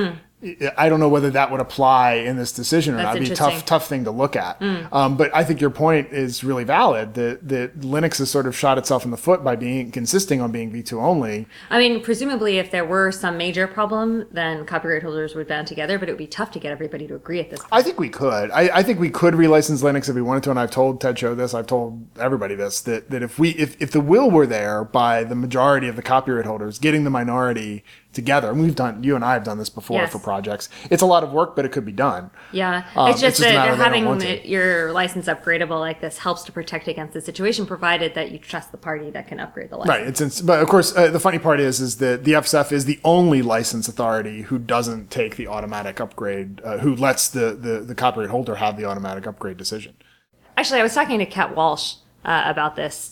whether that would apply in this decision or not. It'd be a tough thing to look at. But I think your point is really valid, that Linux has sort of shot itself in the foot by insisting on being V2 only. I mean, presumably if there were some major problem, then copyright holders would band together, but it would be tough to get everybody to agree at this point. I think we could. I think we could relicense Linux if we wanted to, and I've told Ted Cho this, I've told everybody this, that if the will were there by the majority of the copyright holders getting the minority together, and you and I have done this before for projects. It's a lot of work, but it could be done. Yeah, it's just that having your license upgradable like this helps to protect against the situation, provided that you trust the party that can upgrade the license. Right. But of course, the funny part is that the FSF is the only license authority who doesn't take the automatic upgrade, who lets the copyright holder have the automatic upgrade decision. Actually, I was talking to Kat Walsh about this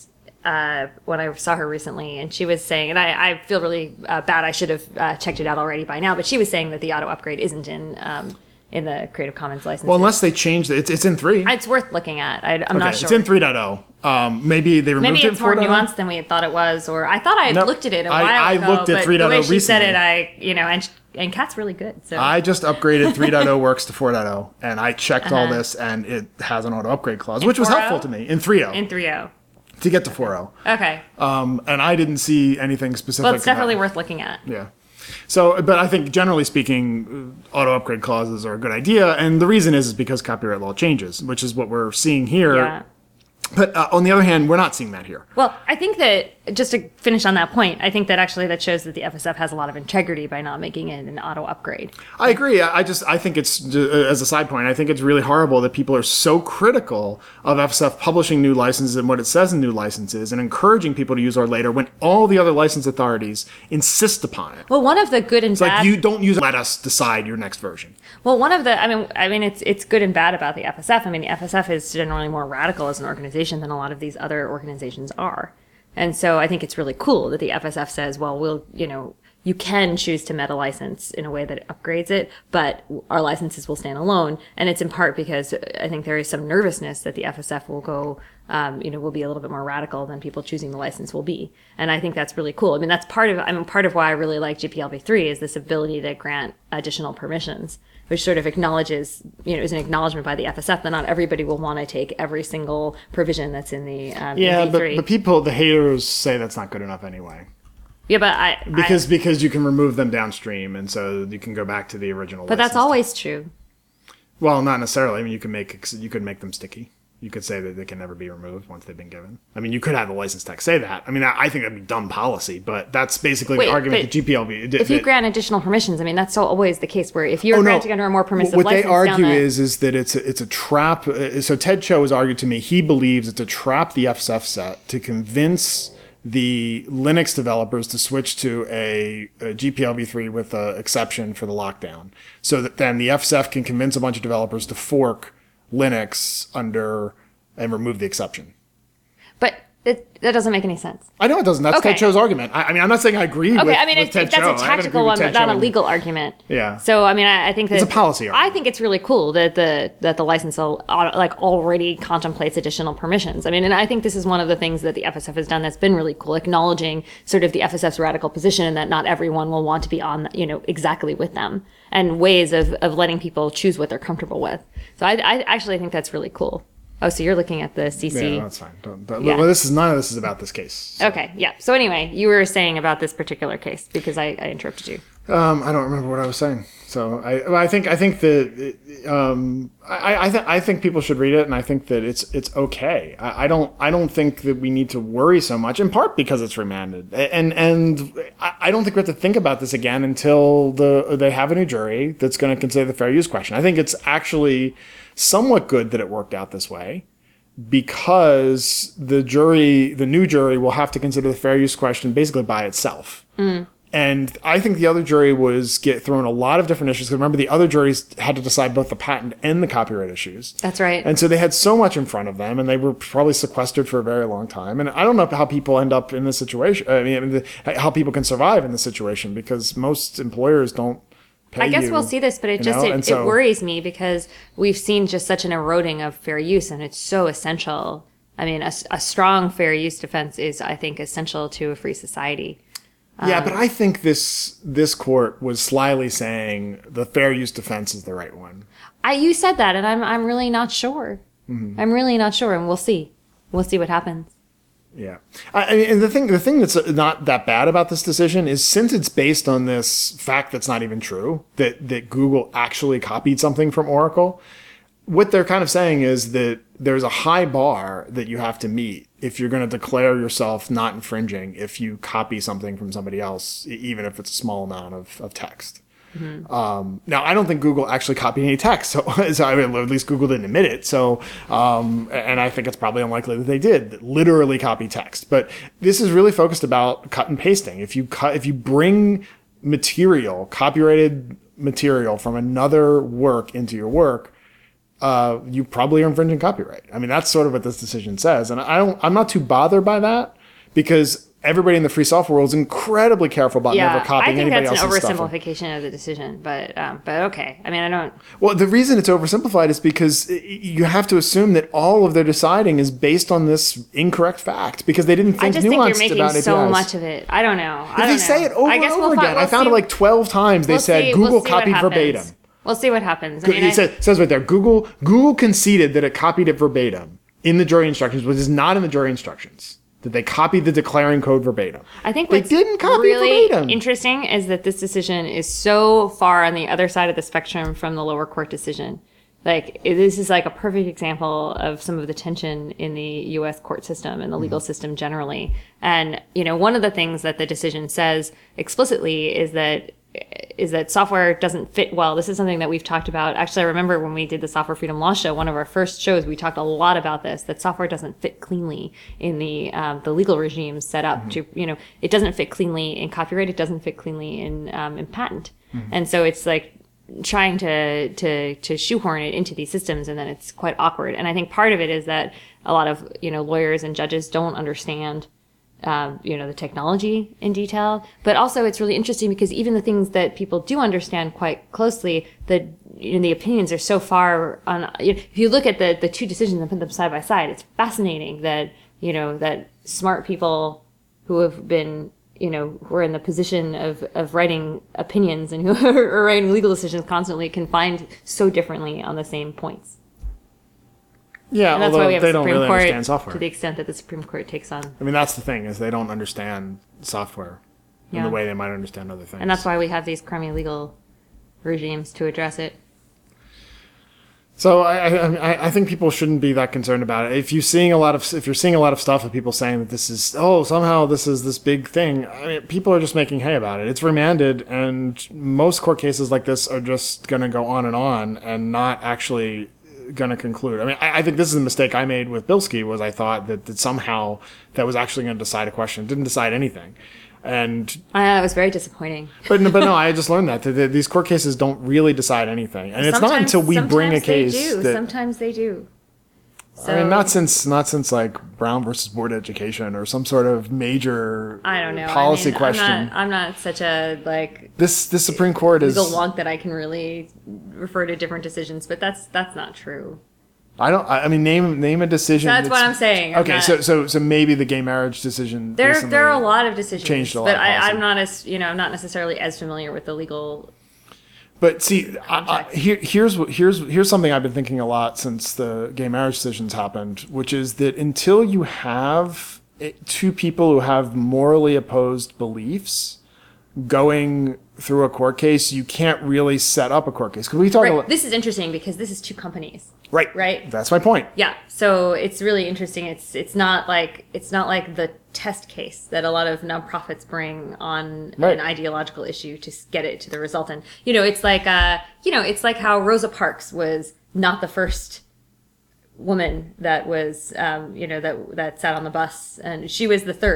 when I saw her recently, and she was saying, and I feel really bad, I should have checked it out already by now, but she was saying that the auto upgrade isn't in the Creative Commons license. Well, unless they changed it. It's in 3. It's worth looking at. I'm not sure. It's in 3.0. Maybe they removed it in 4.0. Maybe it's more nuanced than we had thought it was, or I thought I had looked at it a while ago. I looked at 3.0 recently. The way she said it, and Kat's really good. So I just upgraded 3.0 works to 4.0, and I checked all this, and it has an auto upgrade clause, which was helpful to me in 3.0. In 3.0. To get to 4.0. Okay. And I didn't see anything specific. Well, it's definitely worth looking at. Yeah. So, but I think generally speaking, auto upgrade clauses are a good idea, and the reason is because copyright law changes, which is what we're seeing here. Yeah. But on the other hand, we're not seeing that here. Well, I think that, just to finish on that point, I think that actually that shows that the FSF has a lot of integrity by not making it an auto upgrade. I agree. I think it's, as a side point, I think it's really horrible that people are so critical of FSF publishing new licenses and what it says in new licenses and encouraging people to use OR later when all the other license authorities insist upon it. Well, one of the good and bad... It's like, you don't use it, let us decide your next version. Well, one of the, I mean, it's good and bad about the FSF. I mean, the FSF is generally more radical as an organization than a lot of these other organizations are. And so I think it's really cool that the FSF says, well, you can choose to meta license in a way that upgrades it, but our licenses will stand alone. And it's in part because I think there is some nervousness that the FSF will go, will be a little bit more radical than people choosing the license will be. And I think that's really cool. I mean, that's part of why I really like GPLv3 is this ability to grant additional permissions, which sort of acknowledges, is an acknowledgement by the FSF that not everybody will want to take every single provision that's in the V3. But people, the haters, say that's not good enough anyway. Yeah, but because you can remove them downstream, and so you can go back to the original. But that's always true. Well, not necessarily. I mean, you could make them sticky. You could say that they can never be removed once they've been given. I mean, you could have the license text say that. I mean, I think that'd be dumb policy, but that's basically the argument that GPLv. If you grant additional permissions, I mean, that's always the case where if you're granting under a more permissive license. What they argue is that it's a trap. So Ted Cho has argued to me, he believes it's a trap the FSF set to convince the Linux developers to switch to a GPLv3 with an exception for the lockdown, so that then the FSF can convince a bunch of developers to fork Linux and remove the exception. But that doesn't make any sense. I know it doesn't. That's Ted Cho's argument. I mean, I'm not saying I agree with Ted Cho. That's a tactical one, but not a legal argument. Yeah. So, I mean, I think that... It's a policy argument. I think it's really cool that the license already contemplates additional permissions. I mean, and I think this is one of the things that the FSF has done that's been really cool, acknowledging sort of the FSF's radical position and that not everyone will want to be on, exactly with them, and ways of letting people choose what they're comfortable with. So I actually think that's really cool. Oh, so you're looking at the CC. Yeah, that's fine. Well, none of this is about this case. So. Okay, yeah. So anyway, you were saying about this particular case because I interrupted you. I don't remember what I was saying. So I think that I think people should read it, and I think that it's okay. I don't think that we need to worry so much, in part because it's remanded, and I don't think we have to think about this again until they have a new jury that's going to consider the fair use question. I think it's actually somewhat good that it worked out this way, because the new jury will have to consider the fair use question basically by itself. And I think the other jury was get thrown a lot of different issues. Because remember, the other juries had to decide both the patent and the copyright issues. That's right. And so they had so much in front of them, and they were probably sequestered for a very long time. And I don't know how people end up in this situation. I mean, how people can survive in this situation, because most employers don't pay I guess you, we'll see this, but it worries me because we've seen just such an eroding of fair use, and it's so essential. I mean, a strong fair use defense is, I think, essential to a free society. Yeah, but I think this court was slyly saying the fair use defense is the right one. You said that, and I'm really not sure. Mm-hmm. I'm really not sure, and we'll see. We'll see what happens. Yeah, I mean, and the thing that's not that bad about this decision is, since it's based on this fact that's not even true, that Google actually copied something from Oracle. What they're kind of saying is that there's a high bar that you have to meet if you're going to declare yourself not infringing if you copy something from somebody else, even if it's a small amount of text. Mm-hmm. Now, I don't think Google actually copied any text, so I mean, at least Google didn't admit it. So, and I think it's probably unlikely that they did literally copy text. But this is really focused about cut and pasting. If you bring copyrighted material from another work into your work, you probably are infringing copyright. I mean, that's sort of what this decision says. And I'm not too bothered by that, because everybody in the free software world is incredibly careful about never copying anybody else's stuff. I think that's an oversimplification of the decision, but okay. I mean, I don't... Well, the reason it's oversimplified is because you have to assume that all of their deciding is based on this incorrect fact, because they didn't think nuanced about APIs. I just think you're making so much of it. I don't know. They say it over and over again. I found it like 12 times they said Google copied verbatim. We'll see what happens. I mean, it says right there, Google conceded that it copied it verbatim in the jury instructions, which is not in the jury instructions, that they copied the declaring code verbatim. I think what's really interesting is that this decision is so far on the other side of the spectrum from the lower court decision. Like, this is like a perfect example of some of the tension in the U.S. court system and the legal system generally. And, one of the things that the decision says explicitly is that software doesn't fit well. This is something that we've talked about. Actually, I remember when we did the Software Freedom Law Show, one of our first shows, we talked a lot about this, that software doesn't fit cleanly in the legal regime set up to, it doesn't fit cleanly in copyright. It doesn't fit cleanly in patent. Mm-hmm. And so it's like trying to shoehorn it into these systems, and then it's quite awkward. And I think part of it is that a lot of, lawyers and judges don't understand the technology in detail, but also it's really interesting because even the things that people do understand quite closely, the opinions are so far on. If you look at the two decisions and put them side by side, it's fascinating that that smart people who have been who are in the position of writing opinions and who are writing legal decisions constantly can find so differently on the same points. Yeah, and that's although why we have they a don't Supreme really Court, understand software. to the extent that the Supreme Court takes on. I mean, that's the thing, is they don't understand software in the way they might understand other things. And that's why we have these crummy legal regimes to address it. So I think people shouldn't be that concerned about it. If you're seeing a lot of stuff of people saying that this is somehow this is this big thing, I mean, people are just making hay about it. It's remanded, and most court cases like this are just going to go on and not actually going to conclude. I mean, I think this is the mistake I made with Bilski, was I thought that somehow that was actually going to decide a question. It didn't decide anything. And it was very disappointing. But no, I just learned that these court cases don't really decide anything, and it's not until we bring a case sometimes they do. So, I mean, not since like Brown versus Board of Education or some sort of major policy question. I'm not such a this Supreme Court is legal wonk that I can really refer to different decisions, but that's not true. I mean, name a decision. That's what I'm saying. Okay, so maybe the gay marriage decision. There are a lot of decisions changed a lot. But I'm not not necessarily as familiar with the legal. But see, here's something I've been thinking a lot since the gay marriage decisions happened, which is that until you have two people who have morally opposed beliefs going through a court case, you can't really set up a court case. Because we talk about this is interesting because this is two companies. Right. That's my point. Yeah. So it's really interesting. It's not like the test case that a lot of nonprofits bring on an ideological issue to get it to the result. And it's like how Rosa Parks was not the first woman that was that sat on the bus, and she was the third.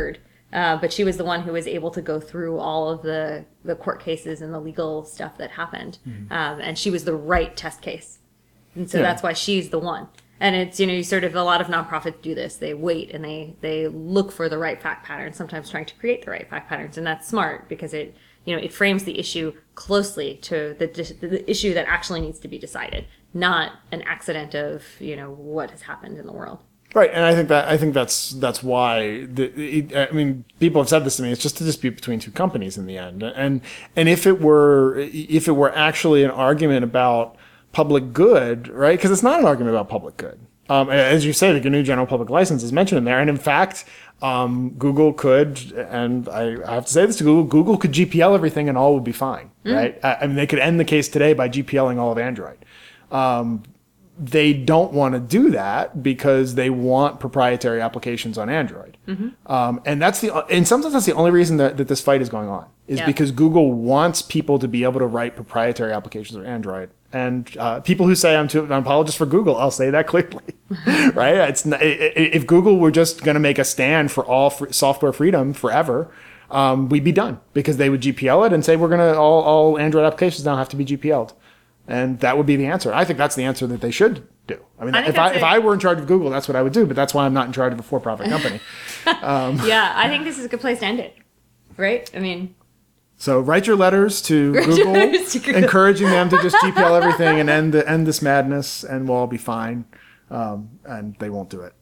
But she was the one who was able to go through all of the court cases and the legal stuff that happened. And she was the right test case. And so that's why she's the one. And it's, you sort of, a lot of nonprofits do this. They wait and they look for the right fact patterns, sometimes trying to create the right fact patterns. And that's smart because it frames the issue closely to the issue that actually needs to be decided, not an accident of, what has happened in the world. Right, and I think that's why people have said this to me. It's just a dispute between two companies in the end, and if it were actually an argument about public good, right? Because it's not an argument about public good. As you say, the GNU General Public License is mentioned in there, and in fact, Google could, and I have to say this to Google could GPL everything and all would be fine, right? I mean, they could end the case today by GPLing all of Android. They don't want to do that because they want proprietary applications on Android. And in some sense, that's the only reason that this fight is going on, is because Google wants people to be able to write proprietary applications on Android. And people who say I'm an apologist for Google, I'll say that clearly, right? If Google were just going to make a stand for all software freedom forever, we'd be done, because they would GPL it and say all Android applications now have to be GPL'd. And that would be the answer. I think that's the answer that they should do. I mean, if I were in charge of Google, that's what I would do. But that's why I'm not in charge of a for-profit company. I think this is a good place to end it. Right? I mean... So write your letters to Google, encouraging them to just GPL everything and end this madness, and we'll all be fine. And they won't do it.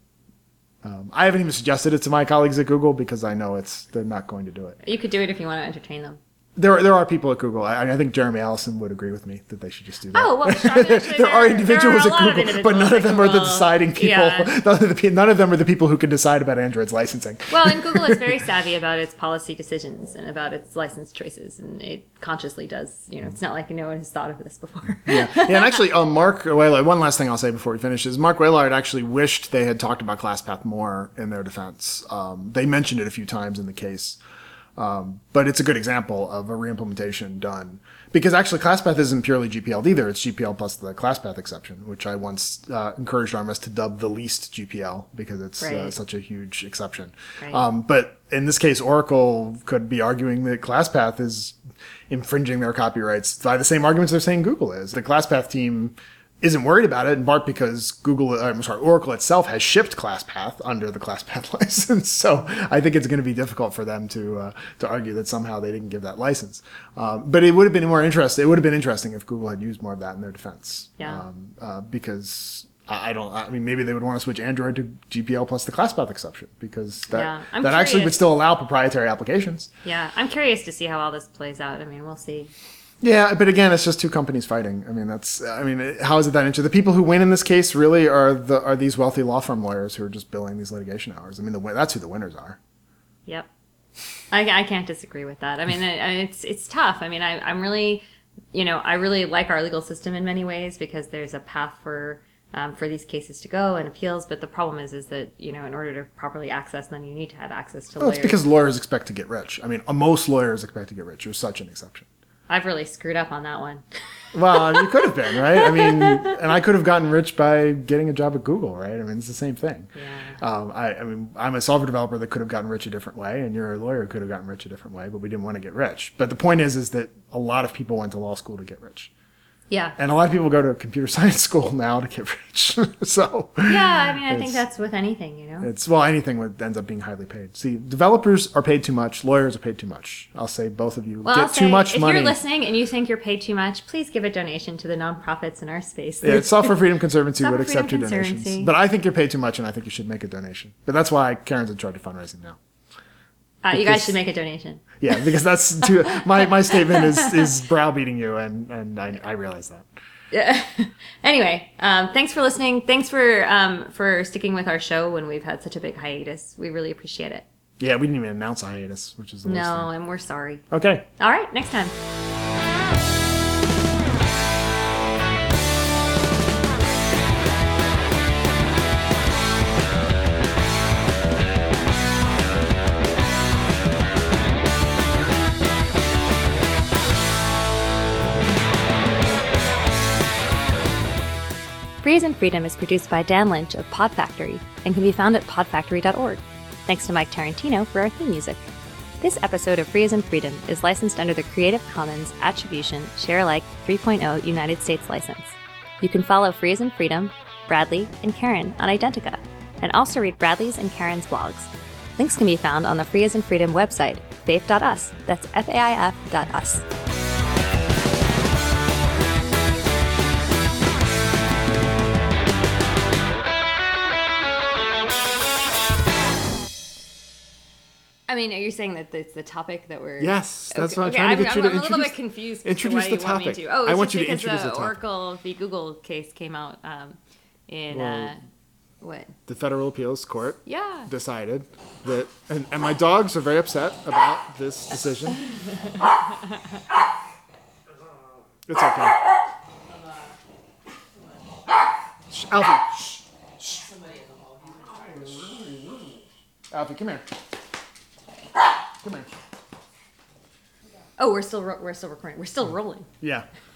I haven't even suggested it to my colleagues at Google because I know they're not going to do it. You could do it if you want to entertain them. There are people at Google. I think Jeremy Allison would agree with me that they should just do that. Oh, well, actually, there are individuals at Google, but none of them are the deciding people. Yeah. None of them are the people who can decide about Android's licensing. Well, and Google is very savvy about its policy decisions and about its license choices, and it consciously does. It's not like no one has thought of this before. And actually, Mark Waylard, one last thing I'll say before we finish is Mark Waylard actually wished they had talked about ClassPath more in their defense. They mentioned it a few times in the case. But it's a good example of a reimplementation done, because actually ClassPath isn't purely GPL'd either. It's GPL plus the ClassPath exception, which I once encouraged Armis to dub the least GPL because it's such a huge exception. Right. But in this case, Oracle could be arguing that ClassPath is infringing their copyrights by the same arguments they're saying Google is. The ClassPath team isn't worried about it, in part because Oracle itself has shipped ClassPath under the ClassPath license. So I think it's going to be difficult for them to argue that somehow they didn't give that license. But it would have been more interesting. It would have been interesting if Google had used more of that in their defense. Yeah. Because maybe they would want to switch Android to GPL plus the ClassPath exception, because that actually would still allow proprietary applications. Yeah, I'm curious to see how all this plays out. I mean, we'll see. Yeah, but again, it's just two companies fighting. How is it that interesting? The people who win in this case really are these wealthy law firm lawyers who are just billing these litigation hours. I mean, that's who the winners are. Yep. I can't disagree with that. I mean, it's tough. I mean, I'm really, I really like our legal system in many ways because there's a path for these cases to go and appeals. But the problem is that, in order to properly access them, you need to have access to lawyers. It's because lawyers expect to get rich. I mean, most lawyers expect to get rich. You're such an exception. I've really screwed up on that one. Well, you could have been, right? I mean, and I could have gotten rich by getting a job at Google, right? I mean, it's the same thing. Yeah. I'm a software developer that could have gotten rich a different way, and you're a lawyer who could have gotten rich a different way, but we didn't want to get rich. But the point is that a lot of people went to law school to get rich. Yeah. And a lot of people go to computer science school now to get rich. So yeah, I think that's with anything, anything ends up being highly paid. See, developers are paid too much, lawyers are paid too much. I'll say both of you get too much money. If you're listening and you think you're paid too much, please give a donation to the nonprofits in our space. Yeah, Software Freedom Conservancy would accept your donations. But I think you're paid too much, and I think you should make a donation. But that's why Karen's in charge of fundraising now. You guys should make a donation. Yeah, because that's my statement is browbeating you, and I realize that. Yeah. Anyway, thanks for listening. Thanks for sticking with our show when we've had such a big hiatus. We really appreciate it. Yeah, we didn't even announce a hiatus, which is the worst thing. And we're sorry. Okay. All right, next time. Free as in Freedom is produced by Dan Lynch of Pod Factory and can be found at podfactory.org. Thanks to Mike Tarantino for our theme music. This episode of Free as in Freedom is licensed under the Creative Commons Attribution Share Alike 3.0 United States license. You can follow Free as in Freedom, Bradley, and Karen on Identica, and also read Bradley's and Karen's blogs. Links can be found on the Free as in Freedom website, faif.us. That's faif.us. I mean, are you saying that it's the topic that we're... Yes, that's what I'm trying to get you to introduce. I'm a little bit confused. Introduce the topic. Want me to. Oh, I want you to because introduce the the topic. Oracle v. Google case came out in... what? The Federal Appeals Court Yeah. decided that... And my dogs are very upset about this decision. It's okay. Shh, Alfie. Shh. Shh. Alfie, come here. Come here. Oh, we're still recording. We're still rolling. Yeah.